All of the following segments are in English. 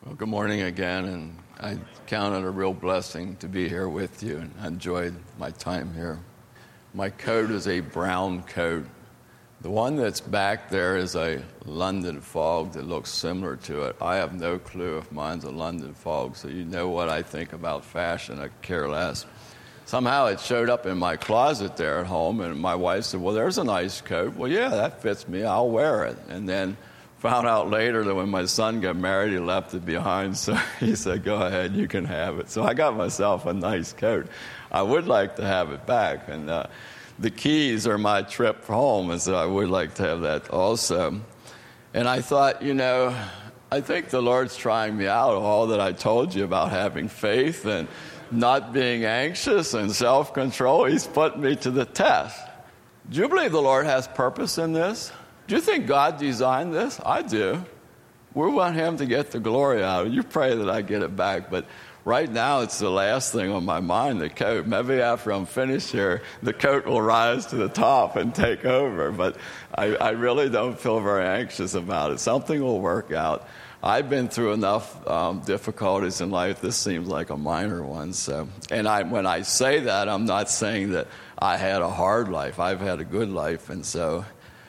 Well, good morning again, and I count it a real blessing to be here with you, and I enjoyed my time here. My coat is a brown coat. The one that's back there is a London Fog that looks similar to it. I have no clue if mine's a London Fog, so you know what I think about fashion. I care less. Somehow it showed up in my closet there at home, and my wife said, well, there's a nice coat. Well, yeah, that fits me. I'll wear it. And then found out later that when my son got married, he left it behind. So he said, go ahead, you can have it. So I got myself a nice coat. I would like to have it back. And the keys are my trip home, and so I would like to have that also. And I thought, I think the Lord's trying me out, all that I told you about having faith and not being anxious and self-control. He's put me to the test. Do you believe the Lord has purpose in this? Do you think God designed this? I do. We want Him to get the glory out of it. You pray that I get it back, but right now it's the last thing on my mind, the coat. Maybe after I'm finished here, the coat will rise to the top and take over, but I really don't feel very anxious about it. Something will work out. I've been through enough difficulties in life. This seems like a minor one. When I say that, I'm not saying that I had a hard life. I've had a good life, and so...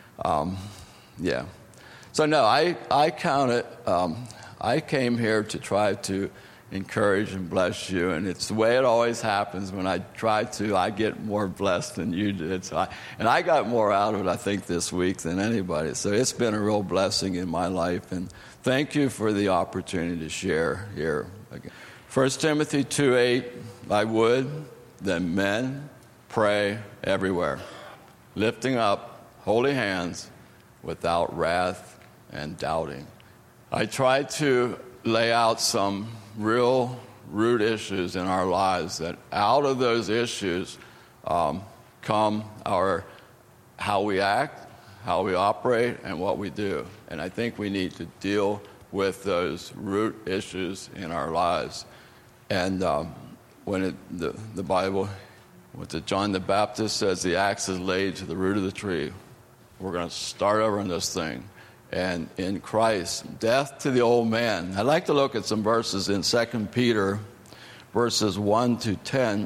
So no, I count it, I came here to try to encourage and bless you, and it's the way it always happens. When I try to, I get more blessed than you did. And I got more out of it, I think, this week than anybody. So it's been a real blessing in my life, and thank you for the opportunity to share here again. 1 Timothy 2:8, I would that men pray everywhere, lifting up holy hands without wrath and doubting. I try to lay out some real root issues in our lives, that out of those issues come how we act, how we operate, and what we do. And I think we need to deal with those root issues in our lives. And when the Bible, John the Baptist says, the axe is laid to the root of the tree. We're going to start over on this thing. And in Christ, death to the old man. I'd like to look at some verses in 2 Peter, verses 1 to 10.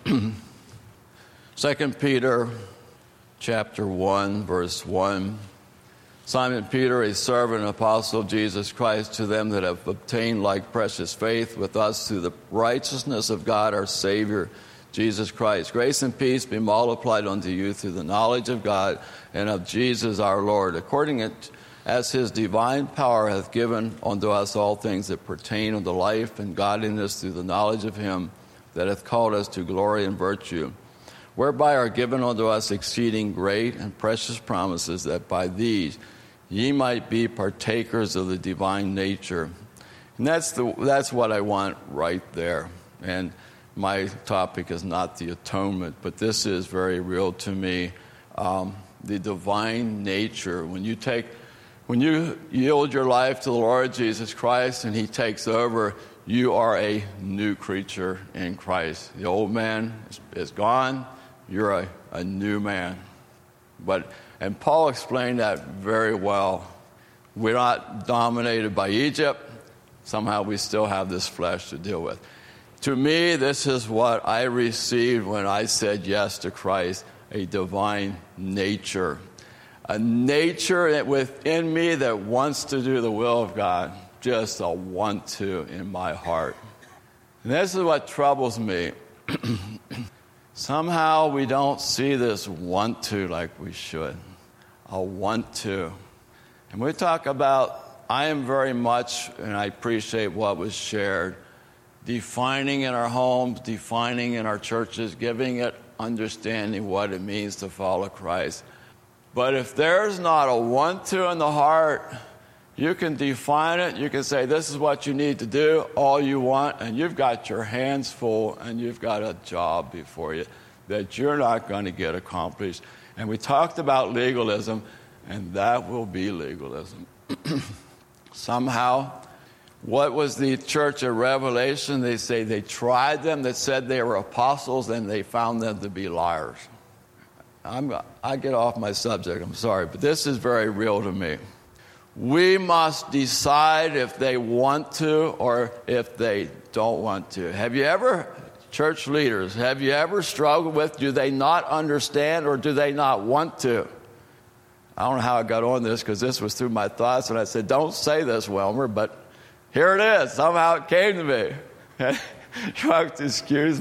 2 Peter, chapter 1, verse 1. Simon Peter, a servant and apostle of Jesus Christ, to them that have obtained like precious faith with us through the righteousness of God our Savior, Jesus Christ. Grace and peace be multiplied unto you through the knowledge of God and of Jesus our Lord, according as His divine power hath given unto us all things that pertain unto life and godliness through the knowledge of Him that hath called us to glory and virtue, whereby are given unto us exceeding great and precious promises, that by these ye might be partakers of the divine nature. And that's what I want right there. And my topic is not the atonement, but this is very real to me. The divine nature. When you yield your life to the Lord Jesus Christ and He takes over, you are a new creature in Christ. The old man is gone. You're a new man. And Paul explained that very well. We're not dominated by Egypt. Somehow we still have this flesh to deal with. To me, this is what I received when I said yes to Christ, a divine nature. A nature within me that wants to do the will of God, just a want to in my heart. And this is what troubles me. Somehow we don't see this want to like we should. A want to. And we talk about, I am very much, and I appreciate what was shared, defining in our homes, defining in our churches, giving it understanding what it means to follow Christ. But if there's not a want to in the heart, you can define it. You can say, this is what you need to do, all you want, and you've got your hands full and you've got a job before you that you're not going to get accomplished. And we talked about legalism, and that will be legalism. Somehow, what was the church of Revelation? They say they tried them that said they were apostles, and they found them to be liars. I get off my subject, I'm sorry, but this is very real to me. We must decide if they want to or if they don't want to. Have you ever, church leaders, have you ever struggled with, do they not understand or do they not want to? I don't know how I got on this because this was through my thoughts, and I said, don't say this, Wilmer, but here it is. Somehow it came to me. You have to excuse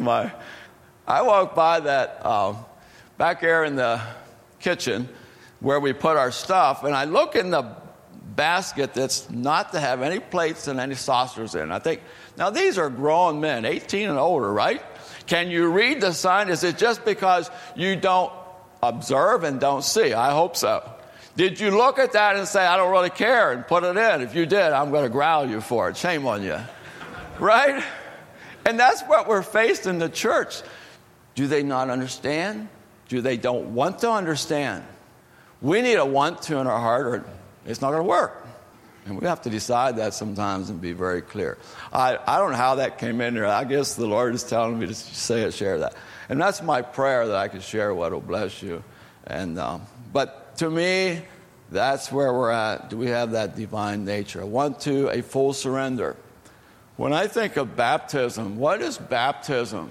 I walked by that back there in the kitchen where we put our stuff, and I look in the basket that's not to have any plates and any saucers in. I think, now these are grown men, 18 and older, right? Can you read the sign? Is it just because you don't observe and don't see? I hope so. Did you look at that and say, I don't really care, and put it in? If you did, I'm going to growl you for it. Shame on you. Right? And that's what we're faced in the church. Do they not understand? Do they don't want to understand? We need a want to in our heart or it's not going to work. And we have to decide that sometimes and be very clear. I don't know how that came in there. I guess the Lord is telling me to say it, share that. And that's my prayer, that I can share what will bless you. And but to me, that's where we're at. Do we have that divine nature? A want to, a full surrender. When I think of baptism, what is baptism?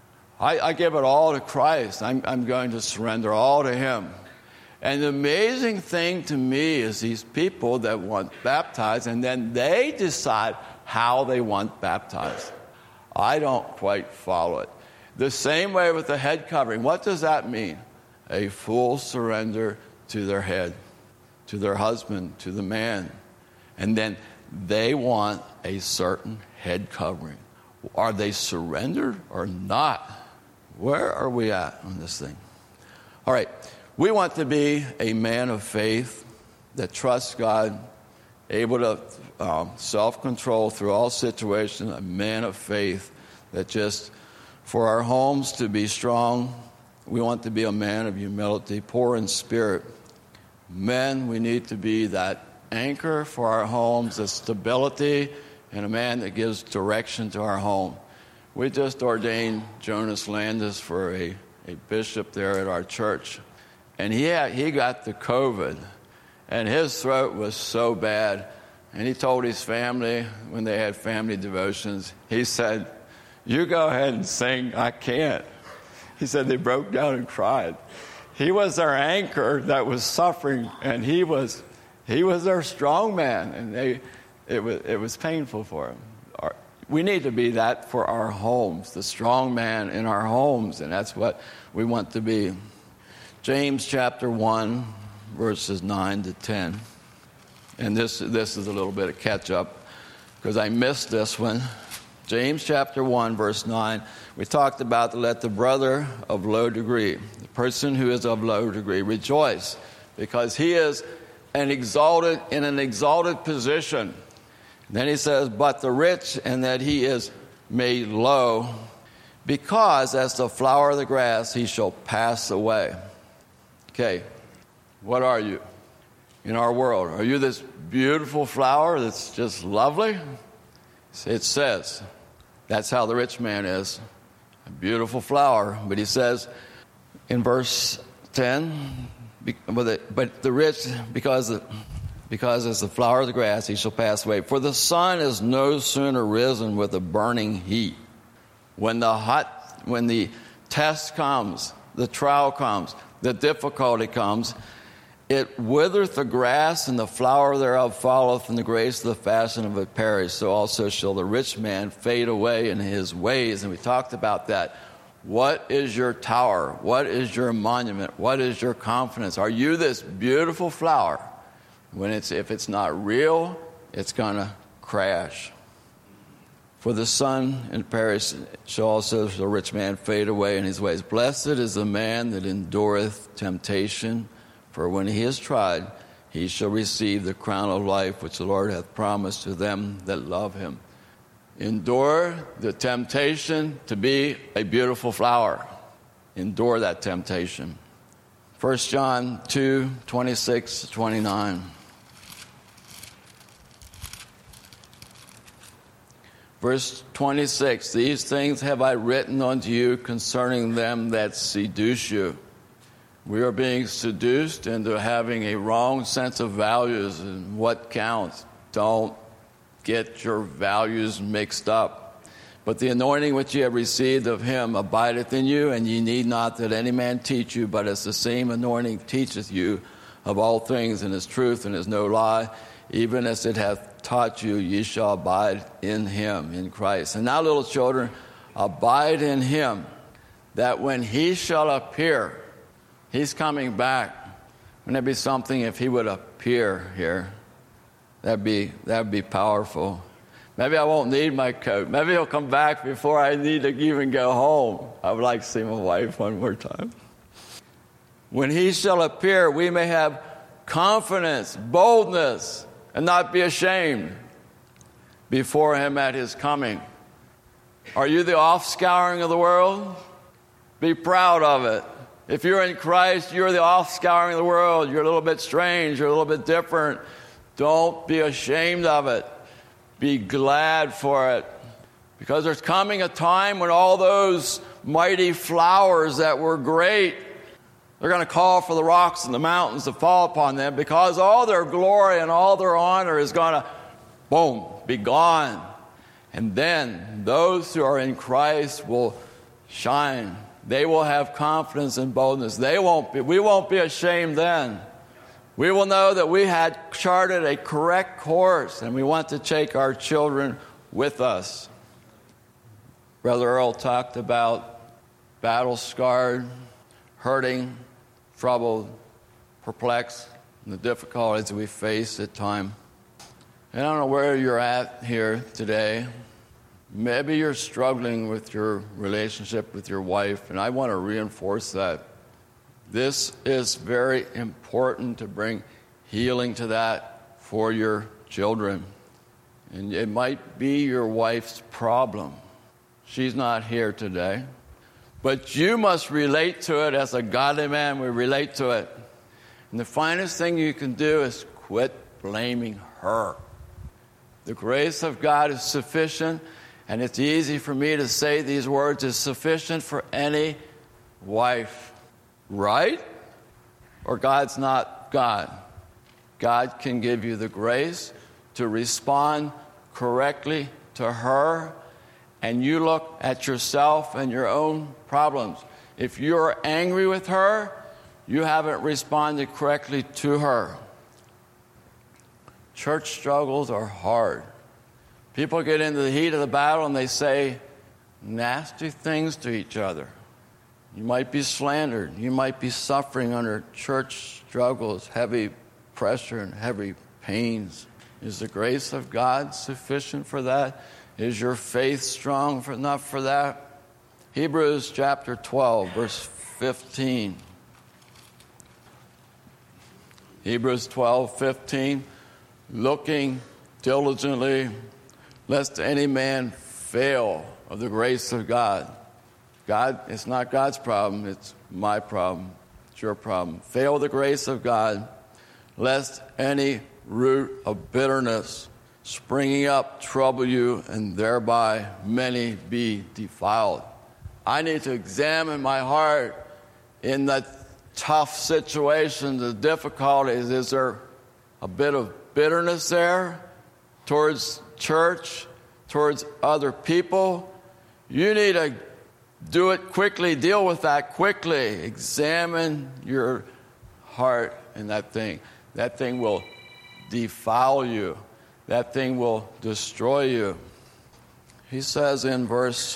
I give it all to Christ. I'm going to surrender all to Him. And the amazing thing to me is these people that want baptized, and then they decide how they want baptized. I don't quite follow it. The same way with the head covering. What does that mean? A full surrender to their head, to their husband, to the man. And then they want a certain head covering. Are they surrendered or not? Where are we at on this thing? All right. We want to be a man of faith that trusts God, able to self-control through all situations, a man of faith that just, for our homes to be strong, we want to be a man of humility, poor in spirit. Men, we need to be that anchor for our homes, the stability, and a man that gives direction to our home. We just ordained Jonas Landis for a bishop there at our church. And he got the COVID, and his throat was so bad. And he told his family, when they had family devotions, he said, you go ahead and sing, I can't. He said they broke down and cried. He was their anchor that was suffering, and he was their strong man, and it was painful for him. We need to be that for our homes, the strong man in our homes, and that's what we want to be. James chapter 1, verses 9 to 10. And this is a little bit of catch-up because I missed this one. James chapter 1, verse 9. We talked about to let the brother of low degree, the person who is of low degree, rejoice because he is in an exalted position. Then he says, but the rich, and that he is made low, because as the flower of the grass he shall pass away. Okay, what are you in our world? Are you this beautiful flower that's just lovely? It says that's how the rich man is, a beautiful flower. But he says in verse 10, but the rich, because as the flower of the grass he shall pass away. For the sun is no sooner risen with a burning heat. When the test comes, the trial comes, the difficulty comes, it withereth the grass, and the flower thereof falleth, and the grace of the fashion of it perish. So also shall the rich man fade away in his ways. And we talked about that. What is your tower? What is your monument? What is your confidence? Are you this beautiful flower? If it's not real, it's going to crash. For the sun and perish shall also the rich man fade away in his ways. Blessed is the man that endureth temptation, for when he is tried, he shall receive the crown of life which the Lord hath promised to them that love him. Endure the temptation to be a beautiful flower. Endure that temptation. 1 John 2, 26, 29. Verse 26, these things have I written unto you concerning them that seduce you. We are being seduced into having a wrong sense of values and what counts. Don't get your values mixed up. But the anointing which ye have received of him abideth in you, and ye need not that any man teach you, but as the same anointing teacheth you of all things, and is truth, and is no lie, even as it hath taught you, ye shall abide in him, in Christ. And now, little children, abide in him, that when he shall appear, he's coming back. Wouldn't it be something if he would appear here? That'd be powerful. Maybe I won't need my coat. Maybe he'll come back before I need to even go home. I would like to see my wife one more time. When he shall appear, we may have confidence, boldness, and not be ashamed before him at his coming. Are you the offscouring of the world? Be proud of it. If you're in Christ, you're the offscouring of the world. You're a little bit strange. You're a little bit different. Don't be ashamed of it. Be glad for it. Because there's coming a time when all those mighty flowers that were great, they're going to call for the rocks and the mountains to fall upon them, because all their glory and all their honor is going to, boom, be gone. And then those who are in Christ will shine. They will have confidence and boldness. We won't be ashamed then. We will know that we had charted a correct course, and we want to take our children with us. Brother Earl talked about battle-scarred, hurting, troubled, perplexed, and the difficulties we face at times. I don't know where you're at here today. Maybe you're struggling with your relationship with your wife, and I want to reinforce that. This is very important to bring healing to that for your children. And it might be your wife's problem. She's not here today. But you must relate to it as a godly man. We relate to it. And the finest thing you can do is quit blaming her. The grace of God is sufficient. And it's easy for me to say these words, is sufficient for any wife. Right? Or God's not God. God can give you the grace to respond correctly to her, and you look at yourself and your own problems. If you're angry with her, you haven't responded correctly to her. Church struggles are hard. People get into the heat of the battle and they say nasty things to each other. You might be slandered. You might be suffering under church struggles, heavy pressure and heavy pains. Is the grace of God sufficient for that? Is your faith strong enough for that? Hebrews chapter 12, verse 15. Hebrews 12:15. Looking diligently, lest any man fail of the grace of God. God, it's not God's problem, it's my problem, it's your problem. Fail the grace of God, lest any root of bitterness springing up trouble you, and thereby many be defiled. I need to examine my heart in that tough situation, the difficulties. Is there a bit of bitterness there towards church, towards other people? You need to do it quickly, deal with that quickly. Examine your heart in that thing. That thing will defile you. That thing will destroy you. He says in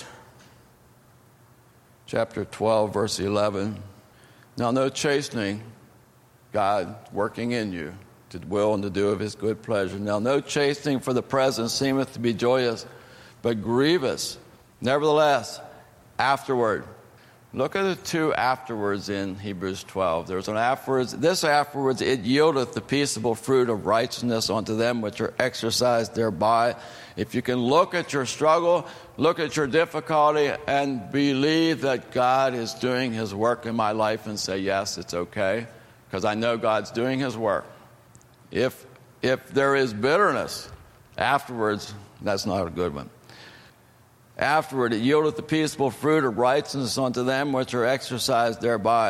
chapter 12, verse 11, now no chastening, God working in you, to will and to do of his good pleasure. Now no chastening for the present seemeth to be joyous, but grievous. Nevertheless, afterward. Look at the two afterwards in Hebrews 12. There's an afterwards. This afterwards, it yieldeth the peaceable fruit of righteousness unto them which are exercised thereby. If you can look at your struggle, look at your difficulty, and believe that God is doing his work in my life, and say, yes, it's okay, because I know God's doing his work. If there is bitterness afterwards, that's not a good one. Afterward, it yieldeth the peaceable fruit of righteousness unto them which are exercised thereby.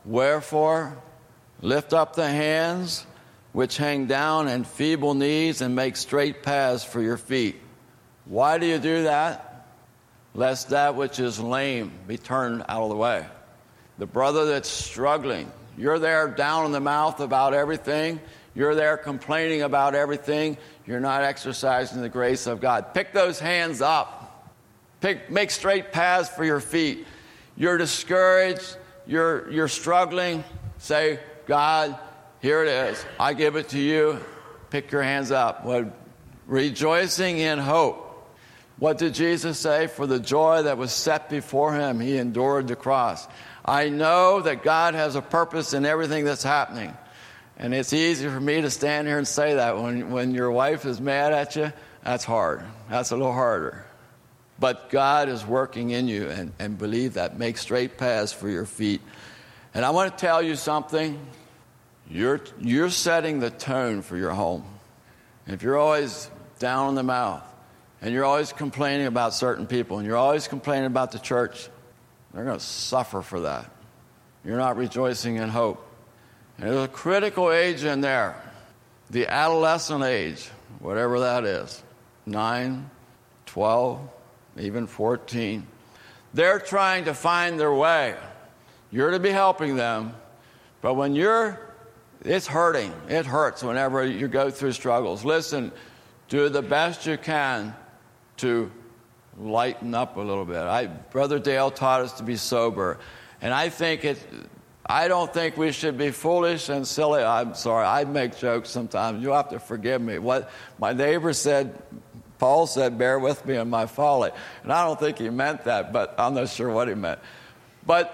Wherefore, lift up the hands which hang down and feeble knees, and make straight paths for your feet. Why do you do that? Lest that which is lame be turned out of the way. The brother that's struggling, you're there down in the mouth about everything. You're there complaining about everything. You're not exercising the grace of God. Pick those hands up. Make straight paths for your feet. You're discouraged. You're struggling. Say, God, here it is. I give it to you. Pick your hands up. Rejoicing in hope. What did Jesus say? For the joy that was set before him, he endured the cross. I know that God has a purpose in everything that's happening. And it's easy for me to stand here and say that. When your wife is mad at you, that's hard. That's a little harder. But God is working in you, and believe that. Make straight paths for your feet. And I want to tell you something. You're setting the tone for your home. And if you're always down in the mouth, and you're always complaining about certain people, and you're always complaining about the church, they're going to suffer for that. You're not rejoicing in hope. And there's a critical age in there, the adolescent age, whatever that is, 9, 12, even 14. They're trying to find their way. You're to be helping them, but when it's hurting. It hurts whenever you go through struggles. Listen, do the best you can to lighten up a little bit. Brother Dale taught us to be sober, and I don't think we should be foolish and silly. I'm sorry, I make jokes sometimes. You'll have to forgive me. What my neighbor said, Paul said, bear with me in my folly. And I don't think he meant that, but I'm not sure what he meant. But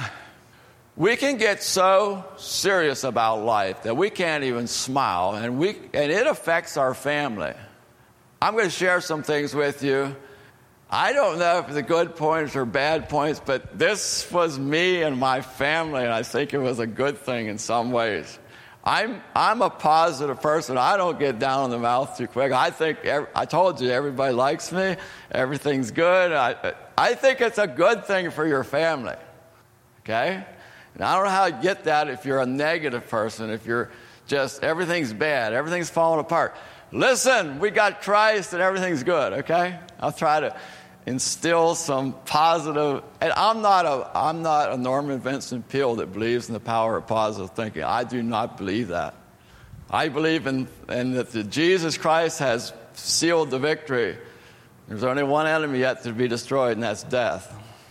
we can get so serious about life that we can't even smile, and it affects our family. I'm going to share some things with you. I don't know if they're good points or bad points, but this was me and my family, and I think it was a good thing in some ways. I'm a positive person. I don't get down in the mouth too quick. I told you, everybody likes me. Everything's good. I think it's a good thing for your family. Okay? And I don't know how to get that if you're a negative person, if you're just, everything's bad, everything's falling apart. Listen, we got Christ and everything's good, okay? I'll try to instill some positive, and I'm not a Norman Vincent Peale that believes in the power of positive thinking. I do not believe that. I believe in that Jesus Christ has sealed the victory. There's only one enemy yet to be destroyed, and that's death.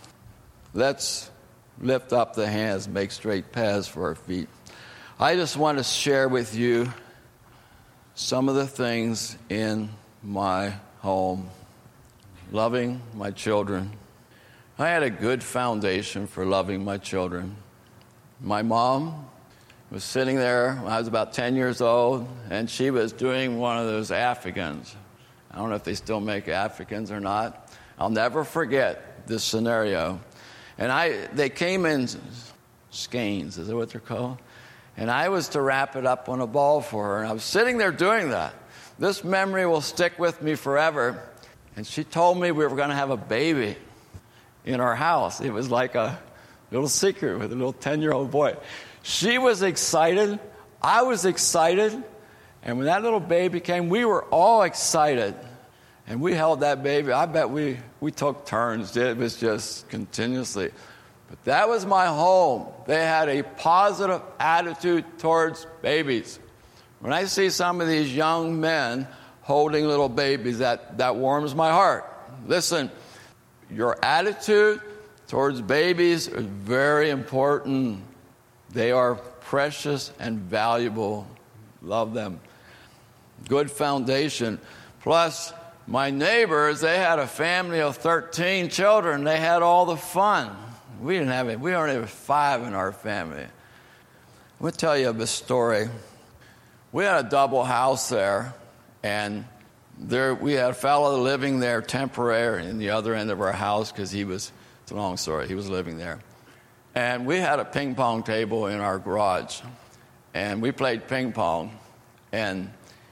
Let's lift up the hands, make straight paths for our feet. I just want to share with you some of the things in my home. Loving my children. I had a good foundation for loving my children. My mom was sitting there when I was about 10 years old, and she was doing one of those Africans. I don't know if they still make Africans or not. I'll never forget this scenario. And they came in skeins, is that what they're called? And I was to wrap it up on a ball for her, and I was sitting there doing that. This memory will stick with me forever. And she told me we were going to have a baby in our house. It was like a little secret with a little 10-year-old boy. She was excited. I was excited. And when that little baby came, we were all excited. And we held that baby. I bet we took turns. It was just continuously. But that was my home. They had a positive attitude towards babies. When I see some of these young men holding little babies, that warms my heart. Listen, your attitude towards babies is very important. They are precious and valuable. Love them. Good foundation. Plus, my neighbors, they had a family of 13 children. They had all the fun. We didn't have it. We only had 5 in our family. I'm going to tell you a story. We had a double house there. And we had a fellow living there temporary in the other end of our house because it's a long story, he was living there. And we had a ping pong table in our garage. And we played ping pong. And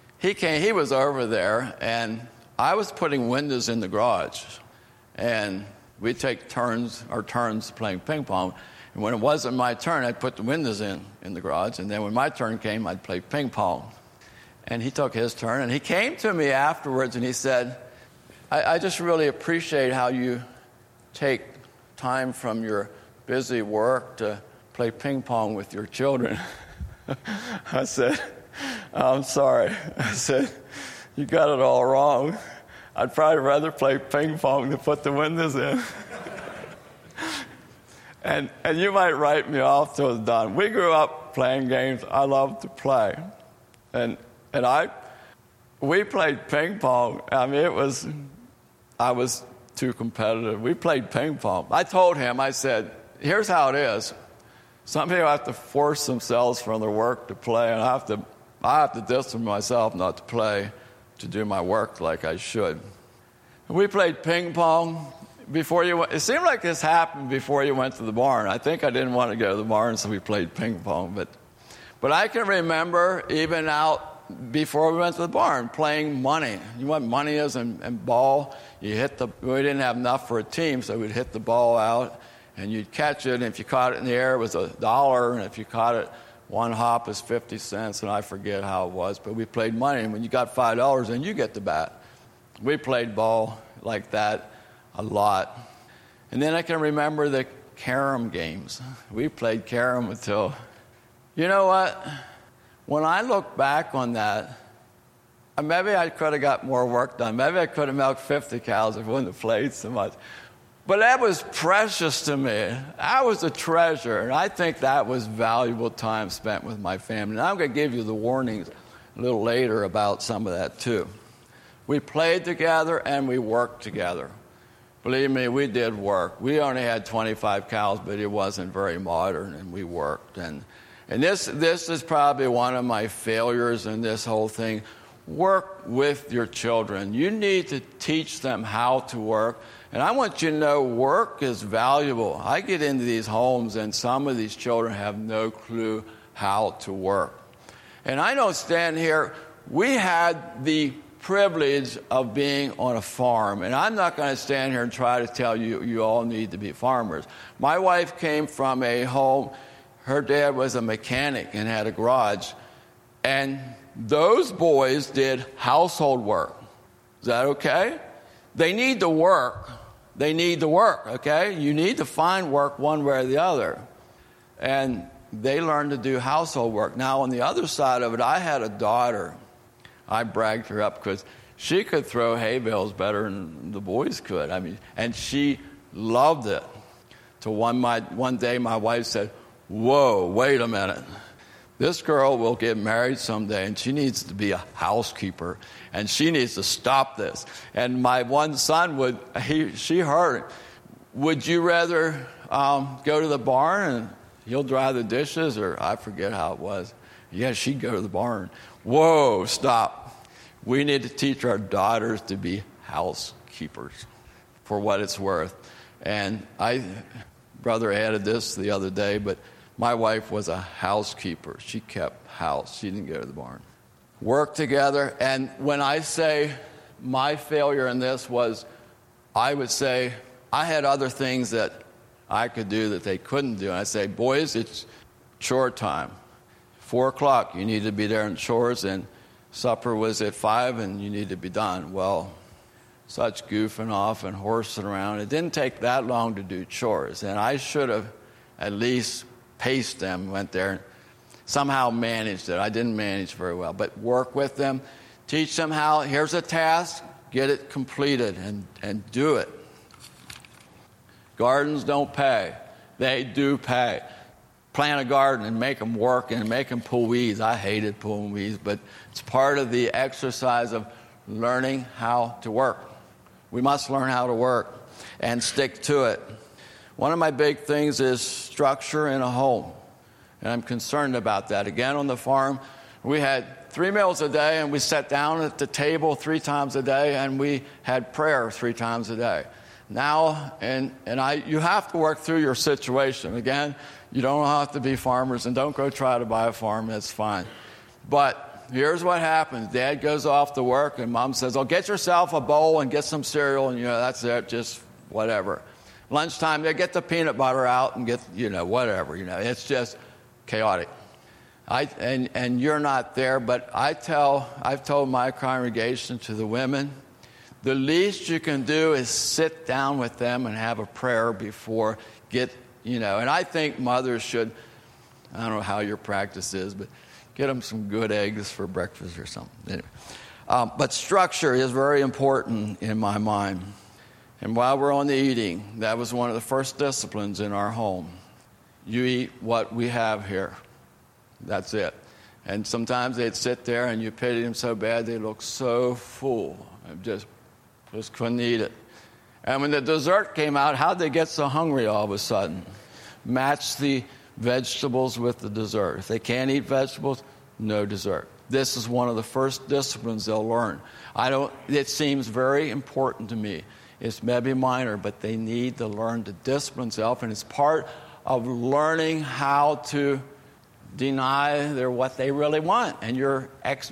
he was over there, and I was putting windows in the garage. And we'd take turns playing ping pong. And when it wasn't my turn, I'd put the windows in the garage. And then when my turn came, I'd play ping pong. And he took his turn. And he came to me afterwards and he said, I just really appreciate how you take time from your busy work to play ping pong with your children. I said, I'm sorry. I said, you got it all wrong. I'd probably rather play ping pong than put the windows in. And you might write me off till it's done. We grew up playing games. I love to play. And we played ping pong. I mean, I was too competitive. We played ping pong. I told him, I said, here's how it is. Some people have to force themselves from their work to play, and I have to discipline myself not to play, to do my work like I should. And we played ping pong before you went. It seemed like this happened before you went to the barn. I think I didn't want to go to the barn, so we played ping pong. But I can remember even out before we went to the barn playing money. You know what money is and ball? We didn't have enough for a team, so we'd hit the ball out, and you'd catch it, and if you caught it in the air, it was $1, and if you caught it, one hop is 50 cents, and I forget how it was, but we played money, and when you got $5, then you get the bat. We played ball like that a lot. And then I can remember the carom games. We played carom until, you know what? When I look back on that, maybe I could have got more work done. Maybe I could have milked 50 cows if I wouldn't have played so much. But that was precious to me. That was a treasure. And I think that was valuable time spent with my family. And I'm going to give you the warnings a little later about some of that too. We played together and we worked together. Believe me, we did work. We only had 25 cows, but it wasn't very modern, and we worked. And this is probably one of my failures in this whole thing. Work with your children. You need to teach them how to work. And I want you to know work is valuable. I get into these homes, and some of these children have no clue how to work. And I don't stand here. We had the privilege of being on a farm. And I'm not going to stand here and try to tell you you all need to be farmers. My wife came from a home. Her dad was a mechanic and had a garage. And those boys did household work. Is that okay? They need to work. They need to work, okay? You need to find work one way or the other. And they learned to do household work. Now, on the other side of it, I had a daughter. I bragged her up because she could throw hay bales better than the boys could. I mean, and she loved it. Till one day my wife said, whoa, wait a minute. This girl will get married someday, and she needs to be a housekeeper, and she needs to stop this. And my one son she heard it. Would you rather go to the barn and he'll dry the dishes, or I forget how it was. Yeah, she'd go to the barn. Whoa, stop. We need to teach our daughters to be housekeepers for what it's worth. And brother added this the other day, but my wife was a housekeeper. She kept house. She didn't go to the barn. Work together. And when I say my failure in this was, I would say I had other things that I could do that they couldn't do. And I say, boys, it's chore time. 4 o'clock, you need to be there in chores, and supper was at 5, and you need to be done. Well, such goofing off and horsing around. It didn't take that long to do chores, and I should have at least paced them, went there, and somehow managed it. I didn't manage very well, but work with them, teach them how, here's a task, get it completed, and do it. Gardens don't pay. They do pay. Plant a garden and make them work and make them pull weeds. I hated pulling weeds, but it's part of the exercise of learning how to work. We must learn how to work and stick to it. One of my big things is structure in a home, and I'm concerned about that. Again, on the farm, we had 3 meals a day, and we sat down at the table 3 times a day, and we had prayer 3 times a day. Now, you have to work through your situation. Again, you don't have to be farmers, and don't go try to buy a farm. That's fine. But here's what happens. Dad goes off to work, and Mom says, oh, get yourself a bowl and get some cereal, and, that's it, just whatever. Lunchtime, they get the peanut butter out and get, whatever. It's just chaotic. And you're not there, but I've told my congregation, to the women, the least you can do is sit down with them and have a prayer before and I think mothers should, I don't know how your practice is, but get them some good eggs for breakfast or something. Anyway. But structure is very important in my mind. And while we're on the eating, that was one of the first disciplines in our home. You eat what we have here. That's it. And sometimes they'd sit there and you pity them so bad they look so full. I just couldn't eat it. And when the dessert came out, how'd they get so hungry all of a sudden? Match the vegetables with the dessert. If they can't eat vegetables, no dessert. This is one of the first disciplines they'll learn. It seems very important to me. It's maybe minor, but they need to learn to discipline themselves, and it's part of learning how to deny what they really want. And you're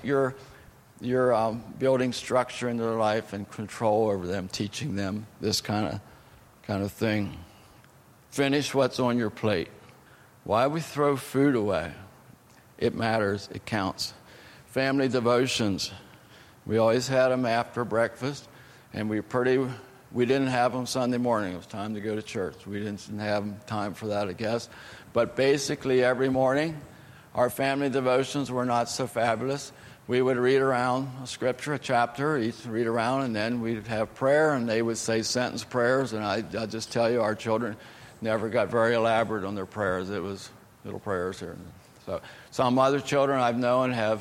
building structure into their life and control over them, teaching them this kind of thing. Finish what's on your plate. Why we throw food away? It matters. It counts. Family devotions. We always had them after breakfast, and we didn't have them Sunday morning. It was time to go to church. We didn't have time for that, I guess. But basically every morning, our family devotions were not so fabulous. We would read around a scripture, a chapter, each read around, and then we'd have prayer, and they would say sentence prayers. And I just tell you, our children never got very elaborate on their prayers. It was little prayers here. So some other children I've known have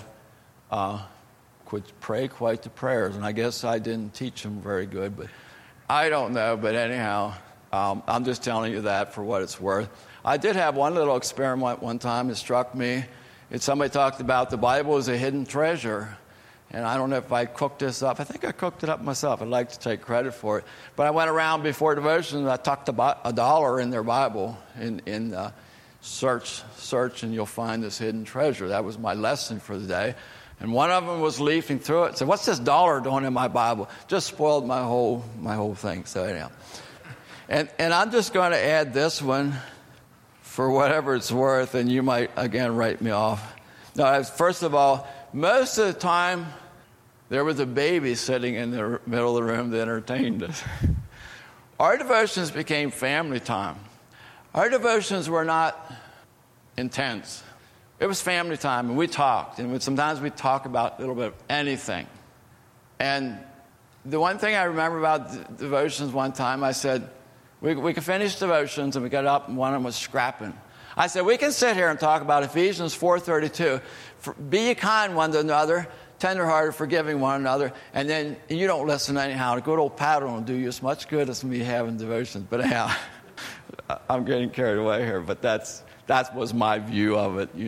could pray quite the prayers, and I guess I didn't teach them very good, but I don't know. But anyhow, I'm just telling you that for what it's worth. I did have one little experiment one time. It struck me. Somebody talked about the Bible as a hidden treasure, and I don't know if I cooked this up. I think I cooked it up myself. I'd like to take credit for it. But I went around before devotion, and I tucked $1 in their Bible in search, and you'll find this hidden treasure. That was my lesson for the day. And one of them was leafing through it and said, "What's this $1 doing in my Bible?" Just spoiled my whole thing. So anyhow. And I'm just going to add this one for whatever it's worth, and you might, again, write me off. No, first of all, most of the time, there was a baby sitting in the middle of the room that entertained us. Our devotions became family time. Our devotions were not intense. It was family time, and we talked. And sometimes we'd talk about a little bit of anything. And the one thing I remember about devotions one time, I said, we could finish devotions, and we got up, and one of them was scrapping. I said, we can sit here and talk about Ephesians 4:32. Be ye kind one to another, tenderhearted, forgiving one another, and then you don't listen anyhow. A good old paddle will do you as much good as me having devotions. But anyhow, I'm getting carried away here, but that was my view of it,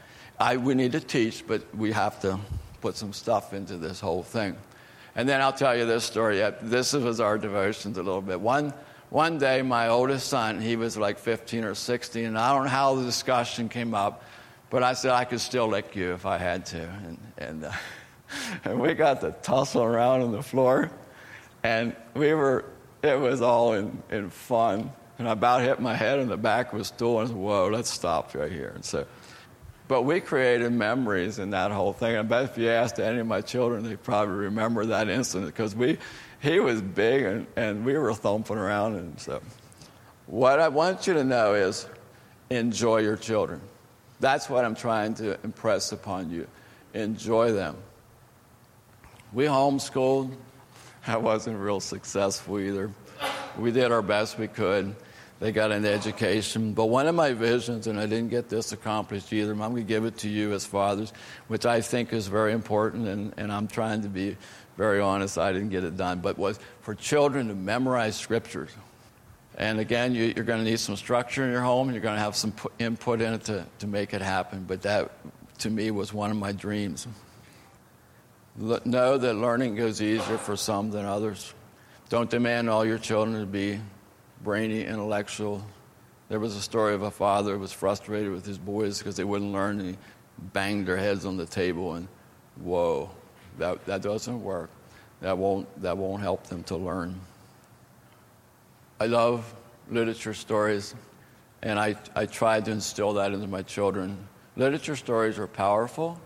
We need to teach, but we have to put some stuff into this whole thing. And then I'll tell you this story. This was our devotions a little bit. One day, my oldest son, he was like 15 or 16, and I don't know how the discussion came up, but I said I could still lick you if I had to. And we got to tussle around on the floor, and it was all in fun. And I about hit my head on the back of a stool and I said, "Whoa, let's stop right here." But we created memories in that whole thing. I bet if you asked any of my children, they probably remember that incident because he was big and we were thumping around. And so what I want you to know is enjoy your children. That's what I'm trying to impress upon you. Enjoy them. We homeschooled. I wasn't real successful either. We did our best we could. They got an education. But one of my visions, and I didn't get this accomplished either, I'm going to give it to you as fathers, which I think is very important, and I'm trying to be very honest, I didn't get it done, but was for children to memorize scriptures. And again, you're going to need some structure in your home, and you're going to have some input in it to make it happen. But that, to me, was one of my dreams. Know that learning goes easier for some than others. Don't demand all your children to be brainy, intellectual. There was a story of a father who was frustrated with his boys because they wouldn't learn, and he banged their heads on the table, and whoa, that doesn't work. That won't help them to learn. I love literature stories, and I tried to instill that into my children. Literature stories are powerful.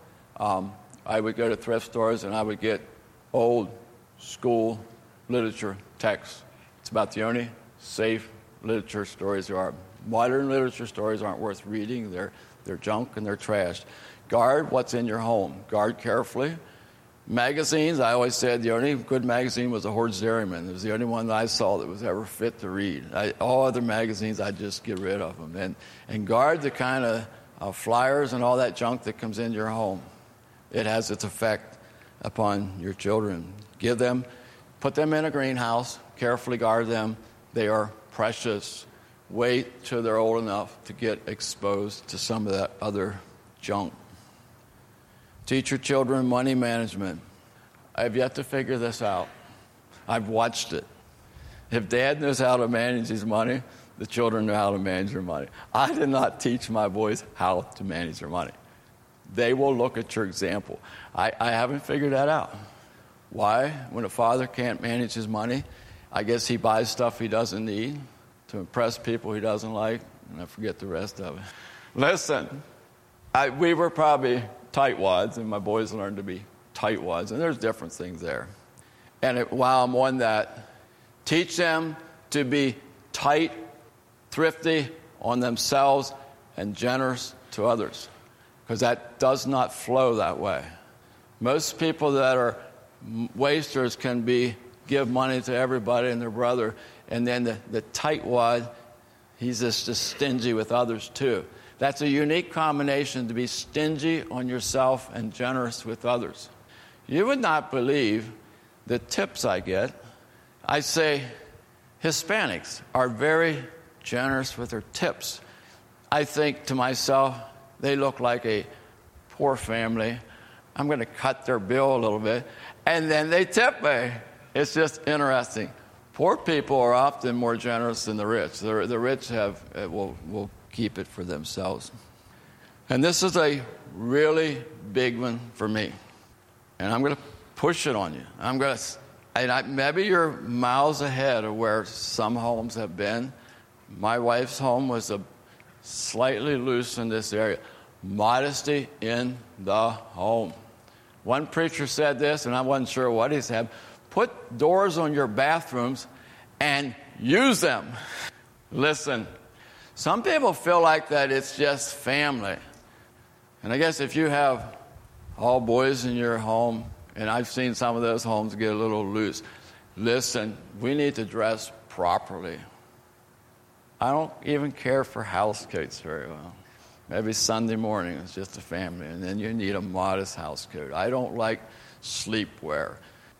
I would go to thrift stores and I would get old school literature texts. It's about the only safe literature stories there are. Modern literature stories aren't worth reading. They're junk and they're trashed. Guard what's in your home. Guard carefully. Magazines, I always said the only good magazine was a Hoard's Dairyman. It was the only one that I saw that was ever fit to read. All other magazines, I'd just get rid of them. And guard the kind of flyers and all that junk that comes into your home. It has its effect upon your children. Put them in a greenhouse, carefully guard them. They are precious. Wait till they're old enough to get exposed to some of that other junk. Teach your children money management. I have yet to figure this out. I've watched it. If dad knows how to manage his money, the children know how to manage their money. I did not teach my boys how to manage their money. They will look at your example. I haven't figured that out. Why? When a father can't manage his money, I guess he buys stuff he doesn't need to impress people he doesn't like, and I forget the rest of it. Listen, we were probably tightwads, and my boys learned to be tightwads, and there's different things there. And while I'm on that, teach them to be tight, thrifty on themselves, and generous to others, because that does not flow that way. Most people that are wasters can give money to everybody and their brother, and then the tightwad, he's just stingy with others too. That's a unique combination, to be stingy on yourself and generous with others. You would not believe the tips I get. I say Hispanics are very generous with their tips. I think to myself, they look like a poor family. I'm going to cut their bill a little bit, and then they tip me. It's just interesting. Poor people are often more generous than the rich. The rich will keep it for themselves. And this is a really big one for me. And I'm going to push it on you. Maybe you're miles ahead of where some homes have been. My wife's home was slightly loose in this area. Modesty in the home. One preacher said this, and I wasn't sure what he said. Put doors on your bathrooms and use them. Listen, some people feel like that it's just family. And I guess if you have all boys in your home, and I've seen some of those homes get a little loose, listen, we need to dress properly. I don't even care for house coats very well. Maybe Sunday morning it's just a family, and then you need a modest house coat. I don't like sleepwear.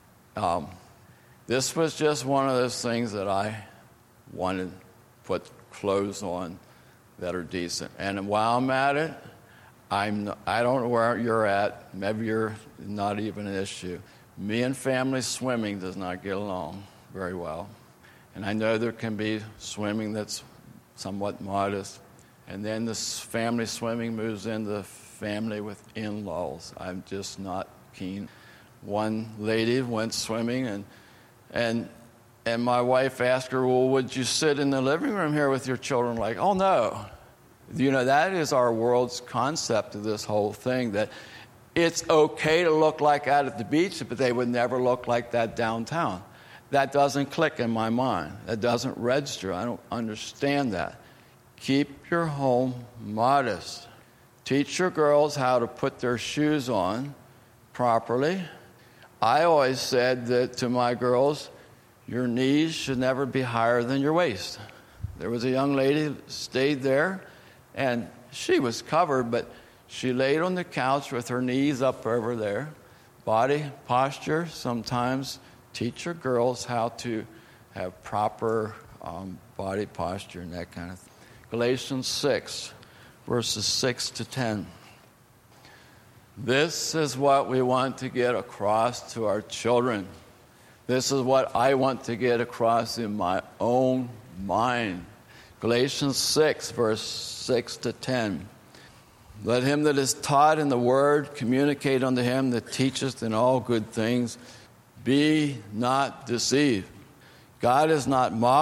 This was just one of those things that I wanted to put clothes on that are decent. And while I'm at it, I don't know where you're at. Maybe you're not even an issue. Me and family swimming does not get along very well. And I know there can be swimming that's somewhat modest. And then this family swimming moves into family with in-laws. I'm just not keen. One lady went swimming, and my wife asked her, well, would you sit in the living room here with your children? Like, oh, no. You know, that is our world's concept of this whole thing, that it's okay to look like that at the beach, but they would never look like that downtown. That doesn't click in my mind. That doesn't register. I don't understand that. Keep your home modest. Teach your girls how to put their shoes on properly. I always said that to my girls, your knees should never be higher than your waist. There was a young lady who stayed there, and she was covered, but she laid on the couch with her knees up over there. Body posture, sometimes teach your girls how to have proper body posture and that kind of thing. Galatians 6, verses 6 to 10. This is what we want to get across to our children. This is what I want to get across in my own mind. Galatians 6, verse 6 to 10. Let him that is taught in the word communicate unto him that teacheth in all good things. Be not deceived. God is not mocked,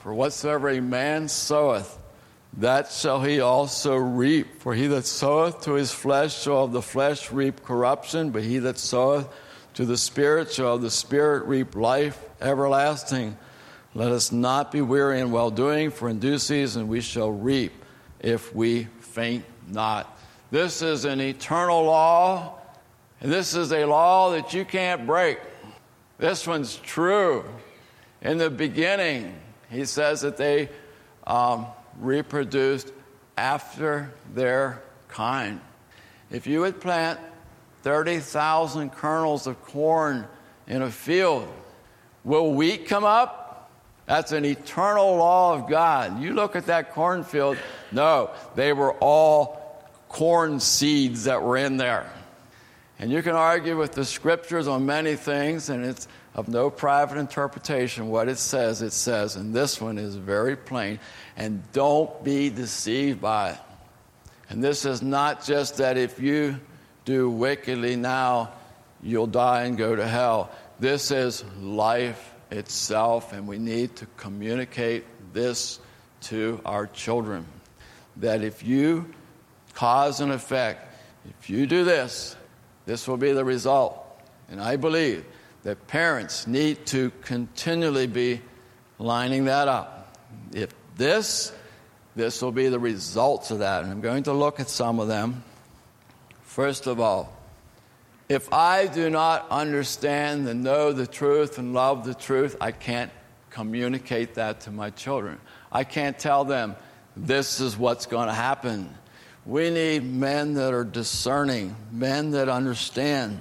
For whatsoever a man soweth, that shall he also reap. For he that soweth to his flesh shall of the flesh reap corruption, but he that soweth to the Spirit shall of the Spirit reap life everlasting. Let us not be weary in well-doing, for in due season we shall reap if we faint not. This is an eternal law, and this is a law that you can't break. This one's true. In the beginning, he says that they reproduced after their kind. If you would plant 30,000 kernels of corn in a field, will wheat come up? That's an eternal law of God. You look at that cornfield, no, they were all corn seeds that were in there. And you can argue with the scriptures on many things, and it's of no private interpretation. What it says, and this one is very plain. And don't be deceived by it. And this is not just that if you do wickedly now, you'll die and go to hell. This is life itself, and we need to communicate this to our children. That if you cause and effect, if you do this, this will be the result. And I believe that parents need to continually be lining that up. If this will be the results of that. And I'm going to look at some of them. First of all, if I do not understand and know the truth and love the truth, I can't communicate that to my children. I can't tell them this is what's going to happen. We need men that are discerning, men that understand.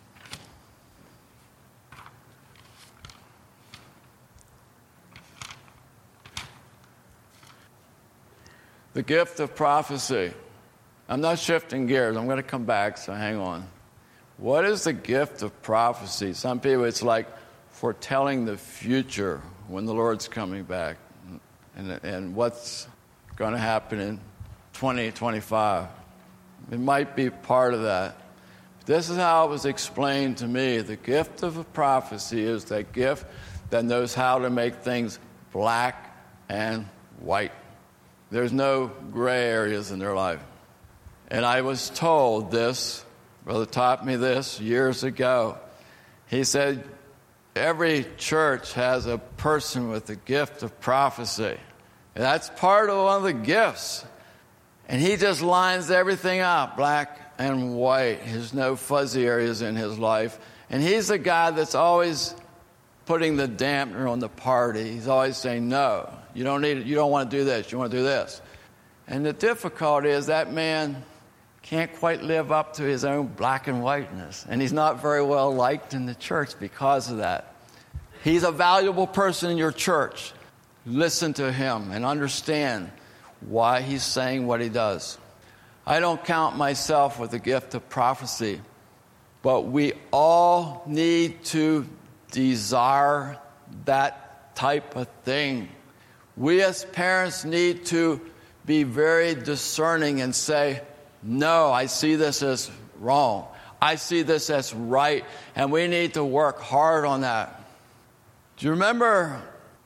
The gift of prophecy. I'm not shifting gears. I'm going to come back, so hang on. What is the gift of prophecy? Some people, it's like foretelling the future when the Lord's coming back and what's going to happen in 2025. It might be part of that. This is how it was explained to me. The gift of a prophecy is that gift that knows how to make things black and white. There's no gray areas in their life. And I was told this, Brother taught me this years ago. He said, every church has a person with the gift of prophecy. And that's part of one of the gifts. And he just lines everything up, black and white. There's no fuzzy areas in his life. And he's the guy that's always putting the dampener on the party. He's always saying, no, you don't need it. You don't want to do this. You want to do this. And the difficulty is that man can't quite live up to his own black and whiteness. And he's not very well liked in the church because of that. He's a valuable person in your church. Listen to him and understand why he's saying what he does. I don't count myself with the gift of prophecy, but we all need to desire that type of thing. We as parents need to be very discerning and say, no, I see this as wrong. I see this as right, and we need to work hard on that. Do you remember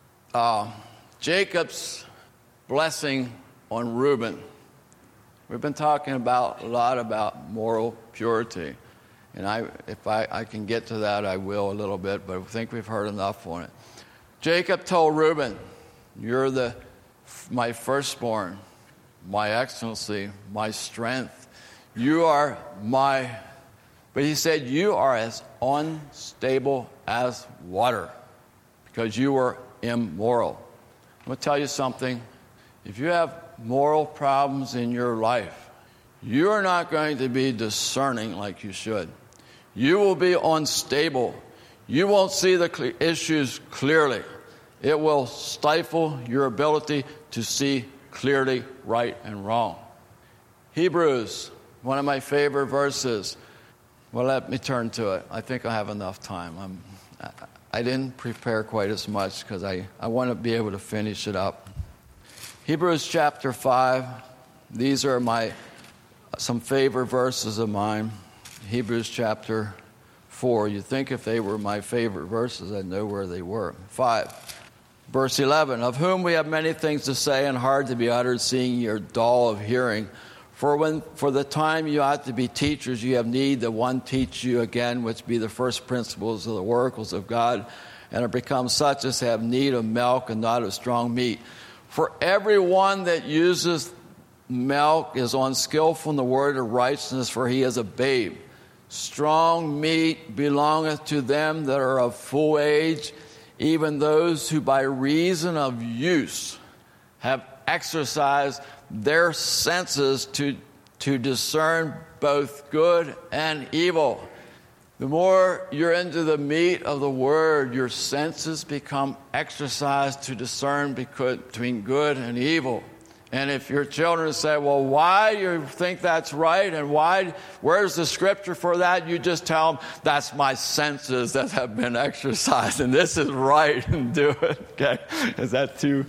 Jacob's blessing on Reuben? We've been talking a lot about moral purity. And if I can get to that, I will a little bit, but I think we've heard enough on it. Jacob told Reuben, you're my firstborn, my excellency, my strength. You are but he said, you are as unstable as water because you were immoral. I'm going to tell you something. If you have moral problems in your life, you are not going to be discerning like you should. You will be unstable. You won't see the issues clearly. It will stifle your ability to see clearly right and wrong. Hebrews, one of my favorite verses. Well, let me turn to it. I think I have enough time. I didn't prepare quite as much because I want to be able to finish it up. Hebrews chapter 5. These are some favorite verses of mine. Hebrews chapter 4. You'd think if they were my favorite verses, I'd know where they were. 5. Verse 11, of whom we have many things to say and hard to be uttered, seeing you're dull of hearing. For the time you ought to be teachers, you have need that one teach you again, which be the first principles of the oracles of God, and have become such as have need of milk and not of strong meat. For everyone that uses milk is unskillful in the word of righteousness, for he is a babe. Strong meat belongeth to them that are of full age, even those who by reason of use have exercised their senses to discern both good and evil. The more you're into the meat of the word, your senses become exercised to discern between good and evil. And if your children say, well, why you think that's right and where's the scripture for that? You just tell them, that's my senses that have been exercised and this is right, and do it. Okay? Is that too?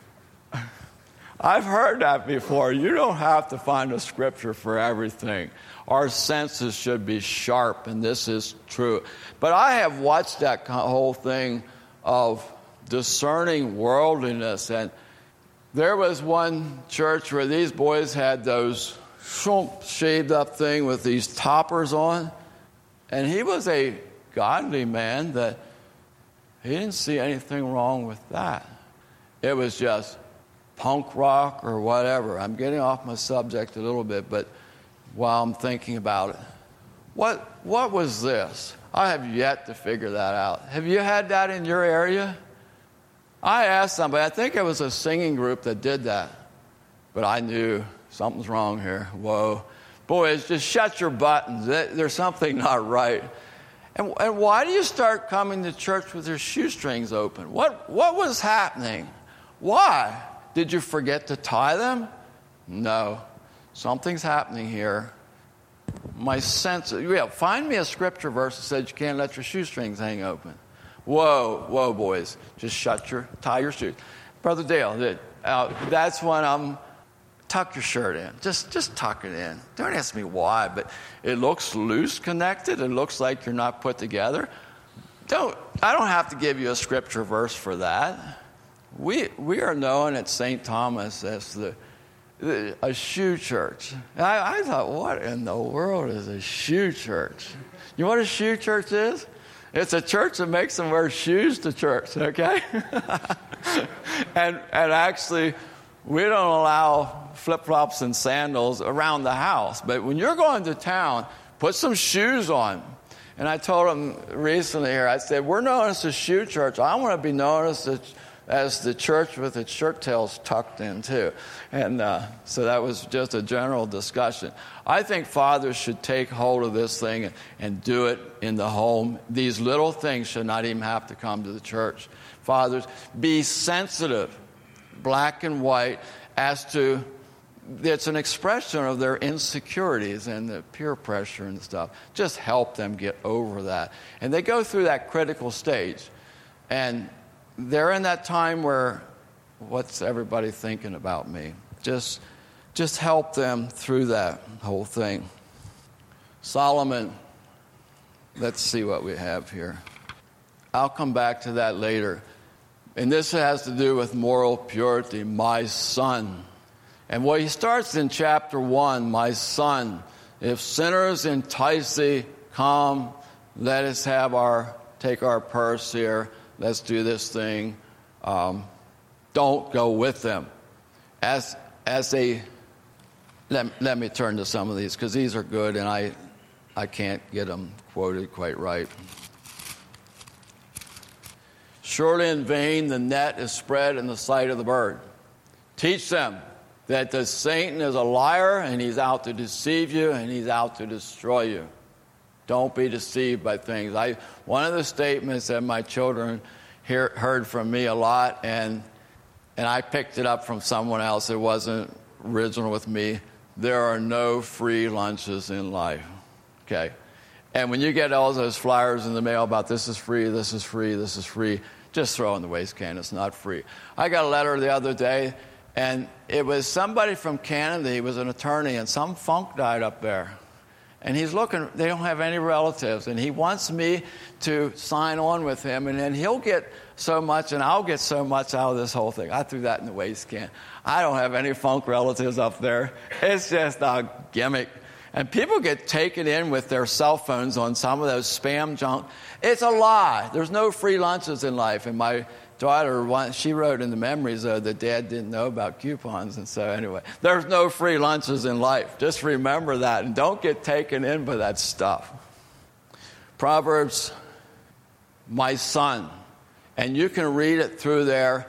I've heard that before. You don't have to find a scripture for everything. Our senses should be sharp, and this is true. But I have watched that whole thing of discerning worldliness, and there was one church where these boys had those shaved up thing with these toppers on, and he was a godly man that he didn't see anything wrong with that. It was just punk rock or whatever. I'm getting off my subject a little bit, but while I'm thinking about it, what was this? I have yet to figure that out. Have you had that in your area? I asked somebody, I think it was a singing group that did that, but I knew something's wrong here. Whoa. Boys, just shut your buttons. There's something not right. And why do you start coming to church with your shoestrings open? What was happening? Why? Did you forget to tie them? No. Something's happening here. My senses. Yeah, find me a scripture verse that says you can't let your shoestrings hang open. Whoa, boys. Just tie your shoes. Brother Dale, that's when tuck your shirt in. Just tuck it in. Don't ask me why, but it looks loose connected. It looks like you're not put together. I don't have to give you a scripture verse for that. We are known at St. Thomas as a shoe church. And I thought, what in the world is a shoe church? You know what a shoe church is? It's a church that makes them wear shoes to church, okay? and actually, we don't allow flip-flops and sandals around the house. But when you're going to town, put some shoes on. And I told them recently here, I said, we're known as a shoe church. I want to be known as the church with its shirt tails tucked in, too. And so that was just a general discussion. I think fathers should take hold of this thing and do it in the home. These little things should not even have to come to the church. Fathers, be sensitive, black and white, as to it's an expression of their insecurities and the peer pressure and stuff. Just help them get over that. And they go through that critical stage. And they're in that time where, what's everybody thinking about me? Just help them through that whole thing. Solomon, let's see what we have here. I'll come back to that later. And this has to do with moral purity. My son. And what he starts in chapter 1, my son, if sinners entice thee, come, let us take our purse here. Let's do this thing. Don't go with them. Let me turn to some of these because these are good and I can't get them quoted quite right. Surely in vain the net is spread in the sight of the bird. Teach them that the Satan is a liar and he's out to deceive you and he's out to destroy you. Don't be deceived by things. One of the statements that my children heard from me a lot, and I picked it up from someone else. It wasn't original with me. There are no free lunches in life. Okay? And when you get all those flyers in the mail about this is free, this is free, this is free, just throw in the waste can. It's not free. I got a letter the other day, and it was somebody from Canada. He was an attorney, and some funk died up there. And he's looking, they don't have any relatives. And he wants me to sign on with him. And then he'll get so much and I'll get so much out of this whole thing. I threw that in the waste can. I don't have any funk relatives up there. It's just a gimmick. And people get taken in with their cell phones on some of those spam junk. It's a lie. There's no free lunches in life. And my daughter, she wrote in the memories, though, that Dad didn't know about coupons. And so anyway, there's no free lunches in life. Just remember that. And don't get taken in by that stuff. Proverbs, my son. And you can read it through there.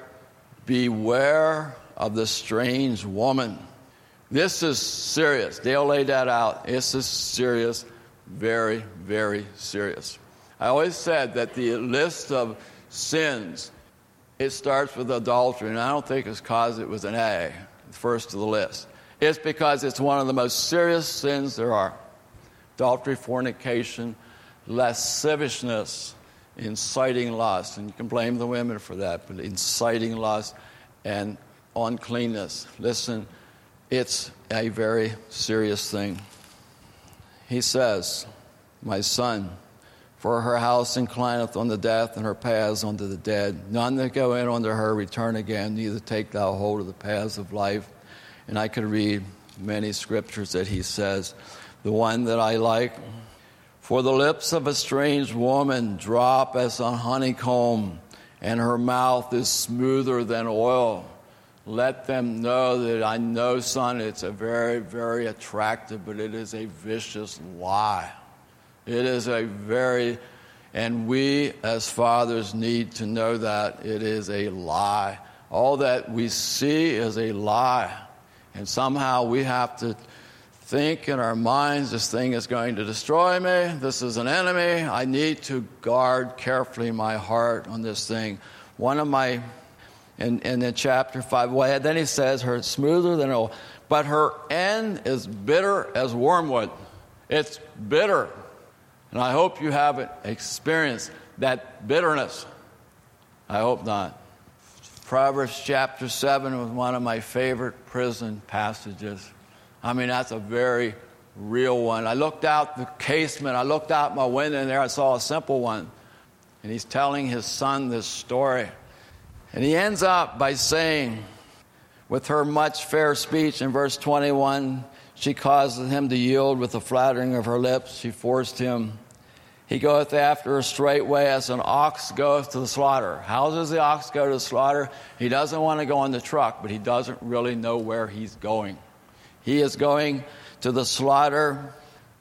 Beware of the strange woman. This is serious. Dale laid that out. This is serious. Very, very serious. I always said that the list of sins, it starts with adultery, and I don't think it's because it was an A, first to the list. It's because it's one of the most serious sins there are. Adultery, fornication, lasciviousness, inciting lust. And you can blame the women for that, but inciting lust and uncleanness. Listen, it's a very serious thing. He says, my son, for her house inclineth unto death, and her paths unto the dead. None that go in unto her return again, neither take thou hold of the paths of life. And I could read many scriptures that he says. The one that I like, for the lips of a strange woman drop as a honeycomb, and her mouth is smoother than oil. Let them know that I know, son, it's a very, very attractive, but it is a vicious lie. It is and we as fathers need to know that it is a lie. All that we see is a lie. And somehow we have to think in our minds, this thing is going to destroy me. This is an enemy. I need to guard carefully my heart on this thing. One of my, in chapter 5, then he says, her smoother than oil, but her end is bitter as wormwood. It's bitter. And I hope you haven't experienced that bitterness. I hope not. Proverbs chapter 7 was one of my favorite prison passages. I mean, that's a very real one. I looked out the casement. I looked out my window, and there I saw a simple one. And he's telling his son this story. And he ends up by saying, with her much fair speech in verse 21, she caused him to yield with the flattering of her lips. She forced him. He goeth after her straightway as an ox goeth to the slaughter. How does the ox go to the slaughter? He doesn't want to go in the truck, but he doesn't really know where he's going. He is going to the slaughter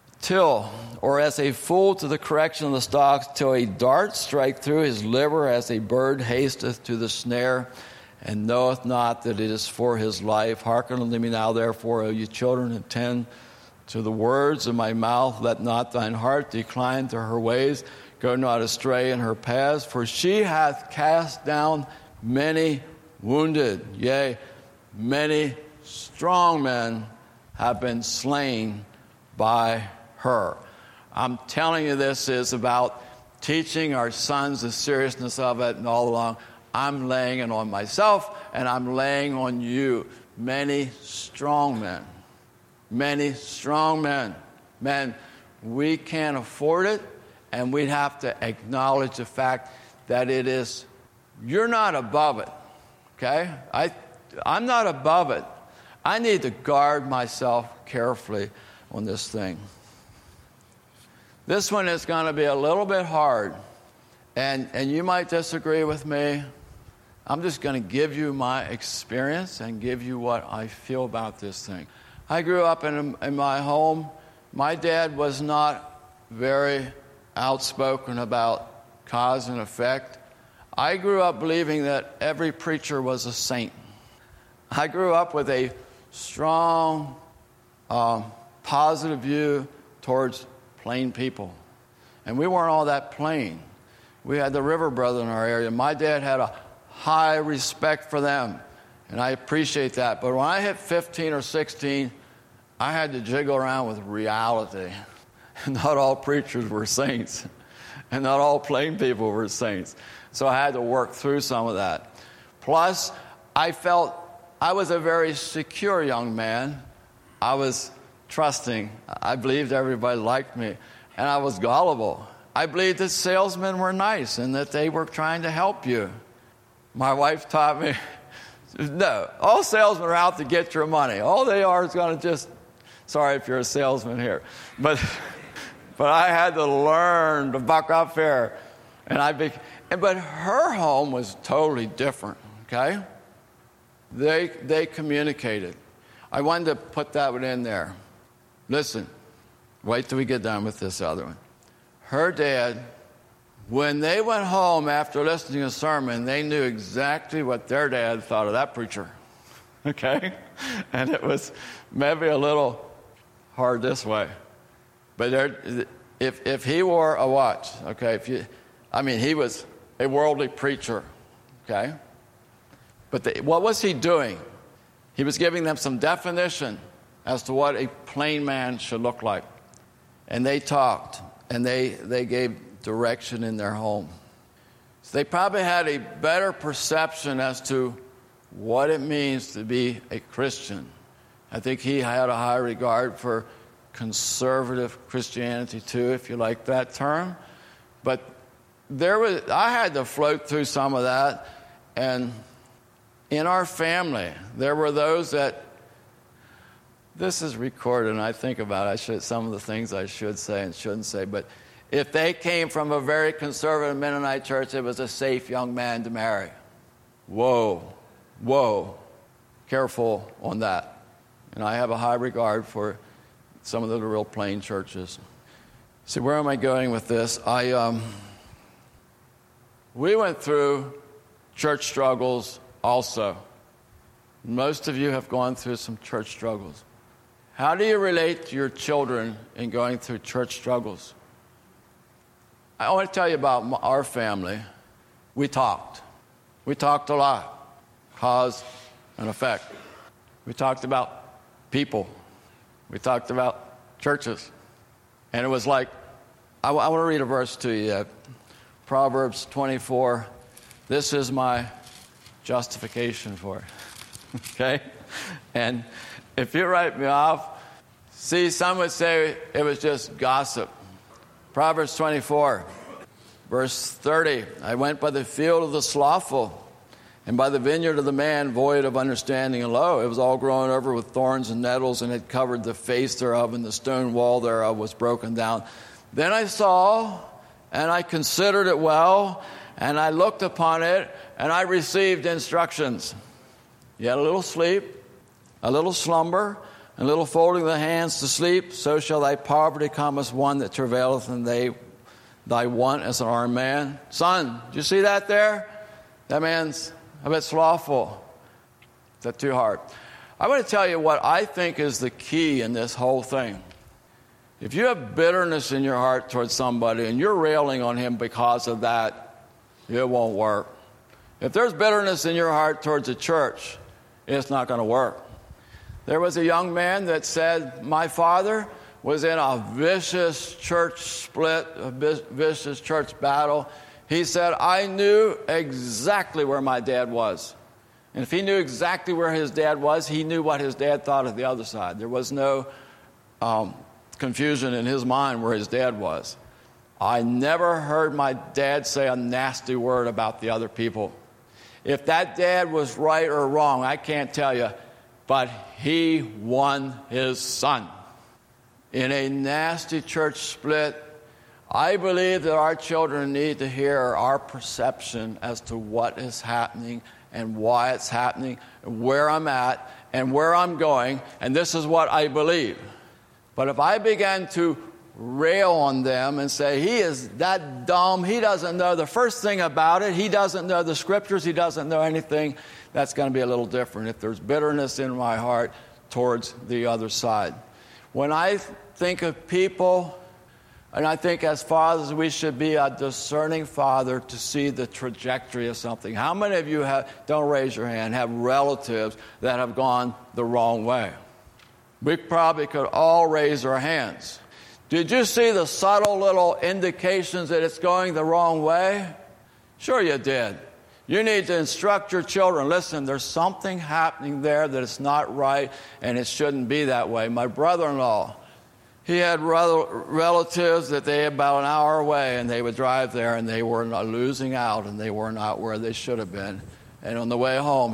or as a fool to the correction of the stocks, till a dart strike through his liver, as a bird hasteth to the snare, and knoweth not that it is for his life. Hearken unto me now, therefore, O you children, attend to the words of my mouth. Let not thine heart decline to her ways. Go not astray in her paths, for she hath cast down many wounded. Yea, many strong men have been slain by her. I'm telling you, this is about teaching our sons the seriousness of it, and all along I'm laying it on myself and I'm laying on you. Many strong men. Many strong men. Men, we can't afford it, and we'd have to acknowledge the fact that it is, you're not above it, okay? I'm not above it. I need to guard myself carefully on this thing. This one is going to be a little bit hard, and you might disagree with me. I'm just going to give you my experience and give you what I feel about this thing. I grew up in my home. My dad was not very outspoken about cause and effect. I grew up believing that every preacher was a saint. I grew up with a strong, positive view towards plain people. And we weren't all that plain. We had the River Brother in our area. My dad had a high respect for them, and I appreciate that. But when I hit 15 or 16, I had to jiggle around with reality. Not all preachers were saints, and not all plain people were saints. So I had to work through some of that. Plus, I felt I was a very secure young man. I was trusting. I believed everybody liked me, and I was gullible. I believed that salesmen were nice and that they were trying to help you. My wife taught me, no, all salesmen are out to get your money. All they are is going to just, sorry if you're a salesman here, but I had to learn to buck up here. But her home was totally different, okay? They communicated. I wanted to put that one in there. Listen, wait till we get done with this other one. Her dad, when they went home after listening to a sermon, they knew exactly what their dad thought of that preacher, okay? And it was maybe a little hard this way. But if he wore a watch, okay, he was a worldly preacher, okay? But what was he doing? He was giving them some definition as to what a plain man should look like. And they talked, and they gave direction in their home. So they probably had a better perception as to what it means to be a Christian. I think he had a high regard for conservative Christianity too, if you like that term. But I had to float through some of that, and in our family, there were those that, this is recorded, and I think about some of the things I should say and shouldn't say, but if they came from a very conservative Mennonite church, it was a safe young man to marry. Whoa, careful on that. And I have a high regard for some of the real plain churches. See, where am I going with this? We went through church struggles also. Most of you have gone through some church struggles. How do you relate to your children in going through church struggles? I want to tell you about our family. We talked. We talked a lot. Cause and effect. We talked about people. We talked about churches. And it was like, I want to read a verse to you. Proverbs 24. This is my justification for it. Okay? And if you write me off, see, some would say it was just gossip. Proverbs 24, verse 30. I went by the field of the slothful, and by the vineyard of the man void of understanding, and lo, it was all grown over with thorns and nettles, and had covered the face thereof, and the stone wall thereof was broken down. Then I saw, and I considered it well, and I looked upon it, and I received instructions. You had a little sleep, a little slumber, and a little folding of the hands to sleep, so shall thy poverty come as one that travaileth, and thy want as an armed man. Son, do you see that there? That man's a bit slothful. Is that too hard? I want to tell you what I think is the key in this whole thing. If you have bitterness in your heart towards somebody and you're railing on him because of that, it won't work. If there's bitterness in your heart towards a church, it's not going to work. There was a young man that said, my father was in a vicious church split, a vicious church battle. He said, I knew exactly where my dad was. And if he knew exactly where his dad was, he knew what his dad thought of the other side. There was no confusion in his mind where his dad was. I never heard my dad say a nasty word about the other people. If that dad was right or wrong, I can't tell you, but he won his son. In a nasty church split, I believe that our children need to hear our perception as to what is happening and why it's happening, and where I'm at and where I'm going, and this is what I believe. But if I begin to rail on them and say, he is that dumb, he doesn't know the first thing about it, he doesn't know the scriptures, he doesn't know anything, that's going to be a little different if there's bitterness in my heart towards the other side. When I think of people, and I think as fathers we should be a discerning father to see the trajectory of something. How many of you don't raise your hand, have relatives that have gone the wrong way? We probably could all raise our hands. Did you see the subtle little indications that it's going the wrong way? Sure you did. You need to instruct your children. Listen, there's something happening there that is not right, and it shouldn't be that way. My brother-in-law, he had relatives that they about an hour away, and they would drive there, and they were not losing out, and they were not where they should have been. And on the way home,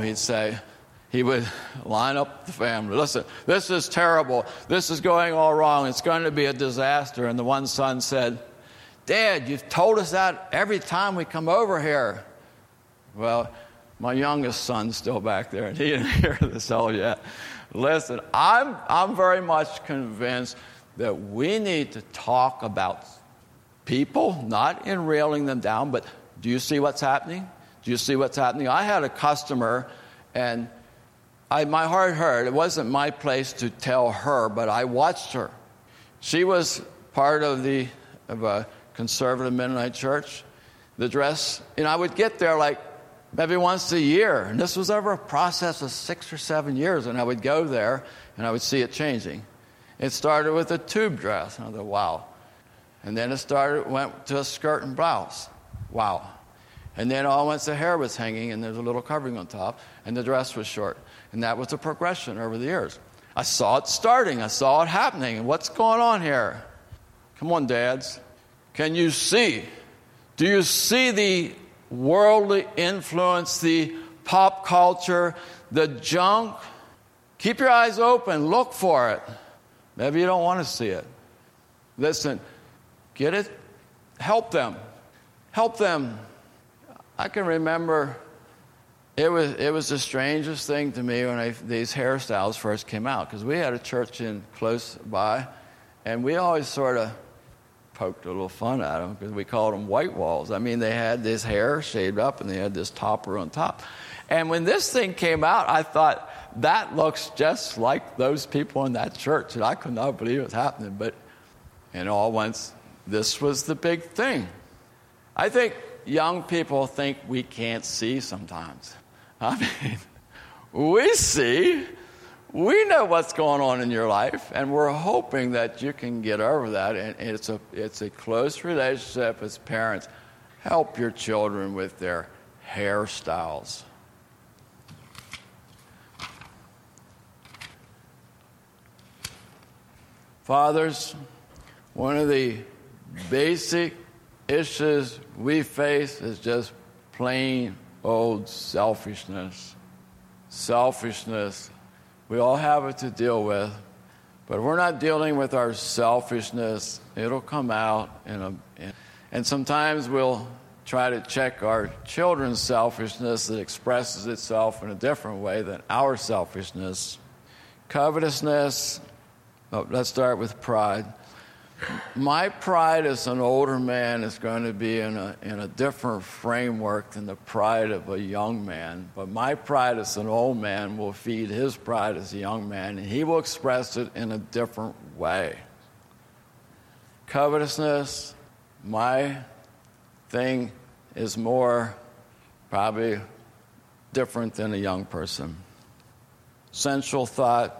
he would line up the family. Listen, this is terrible. This is going all wrong. It's going to be a disaster. And the one son said, Dad, you've told us that every time we come over here. Well, my youngest son's still back there, and he didn't hear this all yet. Listen, I'm very much convinced that we need to talk about people, not in railing them down, but do you see what's happening? Do you see what's happening? I had a customer, and my heart hurt. It wasn't my place to tell her, but I watched her. She was part of a conservative Mennonite church. The dress, I would get there like maybe once a year, and this was over a process of 6 or 7 years, and I would go there, and I would see it changing. It started with a tube dress, and I thought, wow. And then went to a skirt and blouse. Wow. And then once the hair was hanging, and there's a little covering on top, and the dress was short. And that was a progression over the years. I saw it starting. I saw it happening. And what's going on here? Come on, dads. Can you see? Do you see the worldly influence, the pop culture, the junk? Keep your eyes open. Look for it. Maybe you don't want to see it. Listen, get it. Help them. Help them. I can remember it was the strangest thing to me when these hairstyles first came out, because we had a church close by, and we always sort of poked a little fun at them because we called them white walls. I mean, they had this hair shaved up, and they had this topper on top. And when this thing came out, I thought, that looks just like those people in that church, and I could not believe it was happening. But this was the big thing. I think young people think we can't see sometimes. I mean, we see. We know what's going on in your life, and we're hoping that you can get over that. And it's a close relationship as parents. Help your children with their hairstyles. Fathers, one of the basic issues we face is just plain old selfishness. Selfishness. We all have it to deal with, but if we're not dealing with our selfishness, it'll come out and sometimes we'll try to check our children's selfishness that expresses itself in a different way than our selfishness. Covetousness. Let's start with pride. My pride as an older man is going to be in a different framework than the pride of a young man. But my pride as an old man will feed his pride as a young man, and he will express it in a different way. Covetousness, my thing is more probably different than a young person. Sensual thought.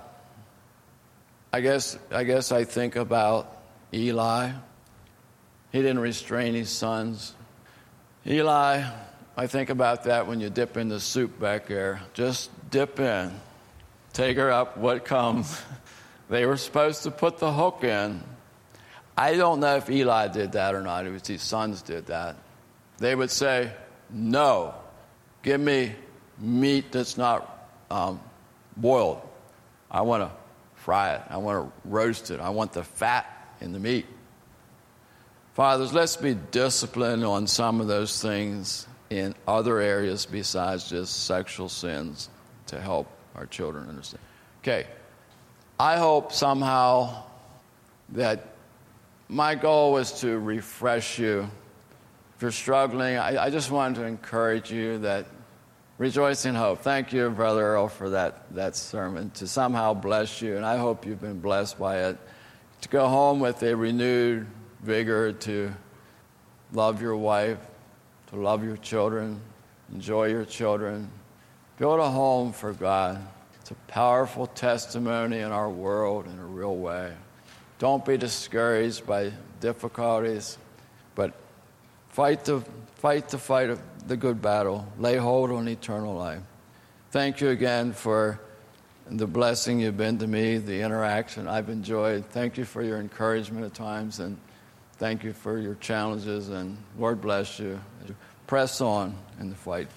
I guess I think about Eli. He didn't restrain his sons. Eli, I think about that when you dip in the soup back there. Just dip in. Take her up what comes. They were supposed to put the hook in. I don't know if Eli did that or not. It was his sons did that. They would say, no, give me meat that's not boiled. I want to fry it. I want to roast it. I want the fat in the meat. Fathers, let's be disciplined on some of those things in other areas besides just sexual sins to help our children understand. Okay, I hope somehow that my goal was to refresh you. If you're struggling, I just wanted to encourage you that rejoice in hope. Thank you, Brother Earl, for that sermon, to somehow bless you, and I hope you've been blessed by it. To go home with a renewed vigor to love your wife, to love your children, enjoy your children, build a home for God. It's a powerful testimony in our world in a real way. Don't be discouraged by difficulties, but Fight the fight of the good battle. Lay hold on eternal life. Thank you again for the blessing you've been to me, the interaction I've enjoyed. Thank you for your encouragement at times, and thank you for your challenges, and Lord bless you. Press on in the fight.